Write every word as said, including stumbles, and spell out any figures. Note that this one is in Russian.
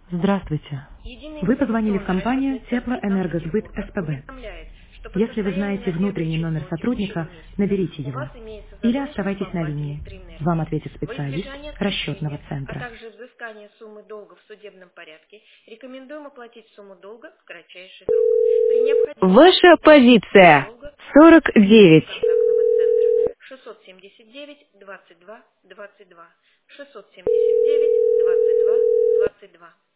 Здравствуйте. Единый Вы позвонили в информационный компанию адресный центр Теплоэнерго Сбыт Санкт-Петербурга СПБ. уведомляет, что по Если вы состоянию знаете на внутренний первое номер число текущего сотрудника, месяца наберите у его. вас имеется Или задолженность по оставайтесь на оплате линии. Вам электроэнергии. ответит Во специалист избежание расчетного отключения, а центра. также взыскания суммы долга в судебном порядке, рекомендуем оплатить сумму долга в кратчайший срок. При необходимости Ваша выплаты суммы позиция долга сорок телефон девять. контактного центра шестьсот семьдесят девять двадцать два двадцать два шестьсот семьдесят девять двадцать два двадцать два.